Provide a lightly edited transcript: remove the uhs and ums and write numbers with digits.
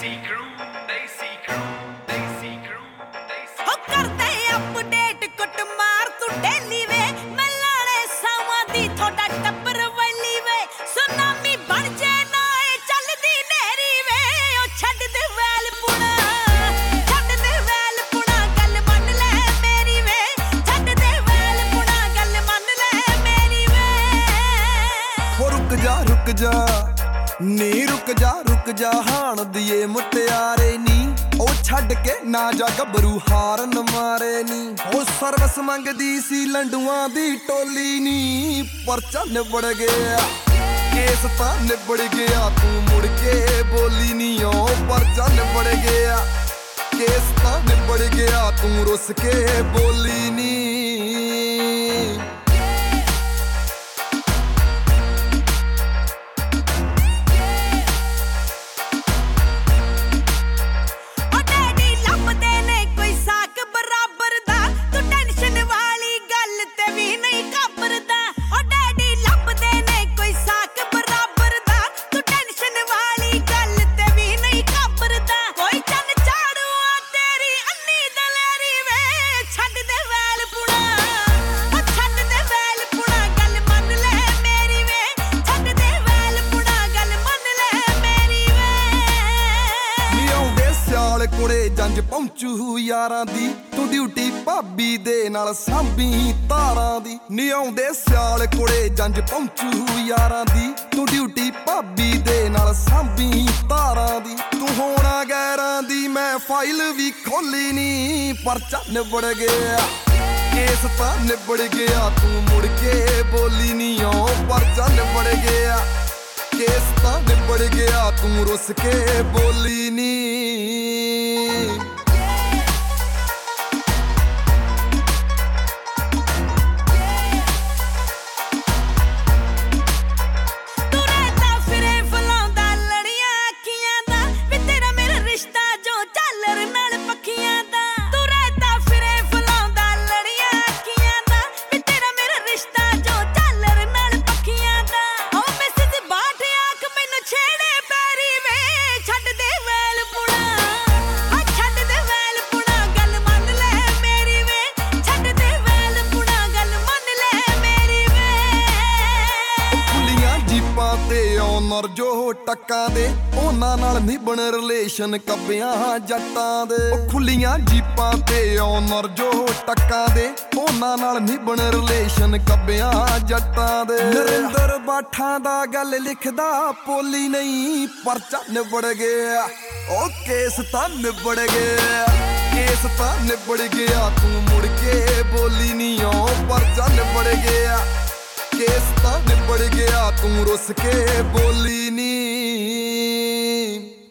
Desi crew, Desi crew, Desi crew, Desi हो करते update कुट मार तू डेली वे मैं लाड़े सावां दी थोड़ा टप्पर वली वे सुनामी बन जे ना ए चलदी नेरी वे ओ छड्ड दे वैल पुणा गल मन ले मेरी वे छड्ड दे वैल पुणा गल मन ले मेरी वे हो रुक जा नी रुक जा हाण दिए मुटियारे नी ओ छड्ड के ना जा गबरू हारन मारे नी ओ सर्वस मंगदी सी लंडुआं दी टोली नी परचा निबड़ गया केस तां निबड़ गया तू मुड़ के बोली नी ओ परचा निबड़ गया केस तां निबड़ गया तू रुस के बोली नी कोड़े जंज पहुंचू यारां दी तू ड्यूटी भाभी दे नाल सांभी तारां दी नी आउंदे सियाल कोड़े जंज पहुंचू यारां दी तू ड्यूटी भाभी दे नाल सांभी तारां दी तू होना गैरां दी मैं फाइल भी खोली नी परचा निबड़ गया केस तां निबड़ गया तू मुड़ के बोली नी ओ परचा निबड़ गया केस तां निबड़ गया तू रुस के बोली नी ਔਨਰ ਜੋ ਟੱਕਾਂ ਦੇ ਉਹਨਾਂ ਨਾਲ ਨਿਭਣ ਰਿਲੇਸ਼ਨ ਕੱਬਿਆਂ ਜੱਟਾਂ ਦੇ ਉਹ ਖੁੱਲੀਆਂ ਜੀਪਾਂ ਤੇ ਔਨਰ ਜੋ ਟੱਕਾਂ ਦੇ ਉਹਨਾਂ ਨਾਲ ਨਿਭਣ ਰਿਲੇਸ਼ਨ ਕੱਬਿਆਂ ਜੱਟਾਂ ਦੇ ਨਰਿੰਦਰ ਬਾਠਾਂ ਦਾ ਗੱਲ ਲਿਖਦਾ ਪੋਲੀ ਨਹੀਂ ਪਰਚਾ ਨਿਬੜ ਗਿਆ ਉਹ ਕੇਸ ਤਾਂ ਨਿਬੜ ਗਿਆ ਕੇਸ ਤਾਂ ਨਿਬੜ ਗਿਆ ਤੂੰ ਮੁੜ ਕੇ ਬੋਲੀ ਨਹੀਂ ਉਹ ਪਰਚਾ ਨਿਬੜ ਗਿਆ केस तां निबड़ गया तू रुस के बोली नी।